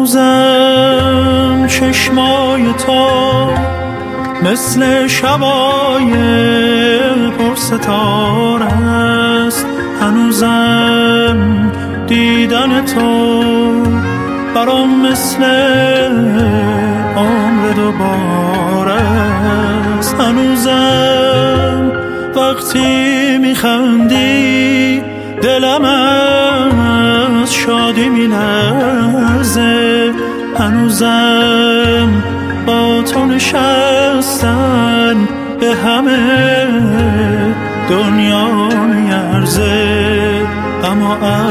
هنوزم چشمای تو مثل شبای پرستاره است، هنوزم دیدن تو برام مثل عمر دوباره است، هنوزم وقتی میخندی دلم از شادی میلرزه، هنوزم با تو نشستن به همه دنیا میارزه، اما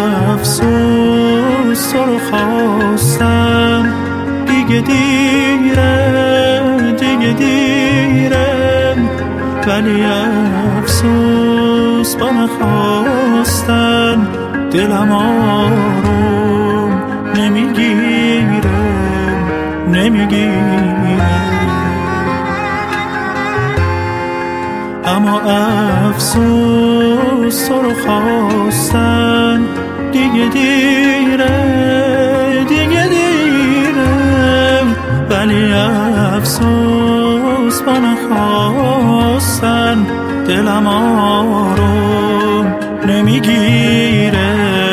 افسوس تو رو خواستم دیگه دیره، ولی افسوس با نخواستن دلم آروم نمیگیره. اما افسوس تو رو خواستن دیگه دیره، ولی افسوس با نخواستن دلم آروم نمیگیره.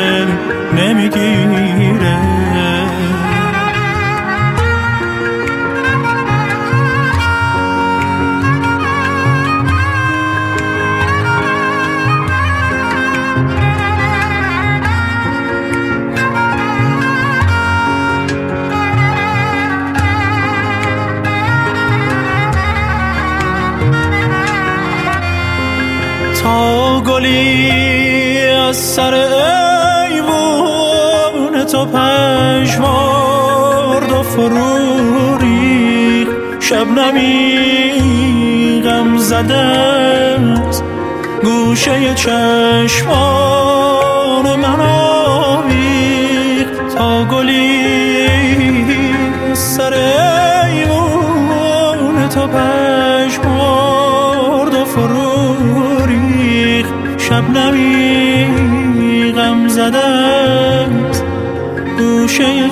تا گلی از سر ایوون تو پژمرد و فرو ریخت، شبنمی غم زدت گوشه چشمان من آویخت، تا گلی از سر ایوون تو پژمرد و فرو شبنمی غم زدت گوشه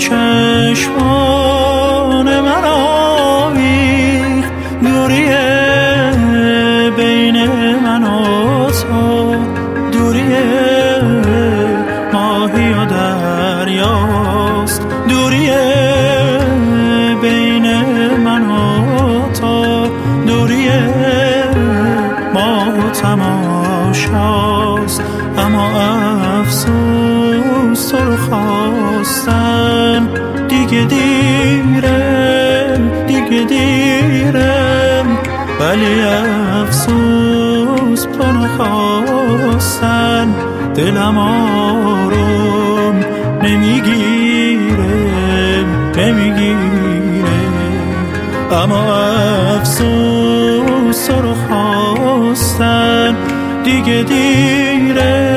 چشمان من آویخت، دوریه بین من و تو، دوریه ماهی و دریاست، دوریه بین من و تو، دوریه ماه و تماشاست، اما افسوس تو رو خواستن دیگه دیره، ولی افسوس تو نخواستن دلم آروم نمیگیره، اما افسوس تو رو خواستن دیگه دیره،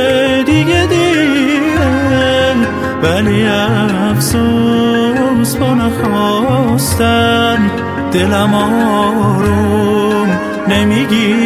ولی افسوس با نخواستن دلم آروم نمیگیره.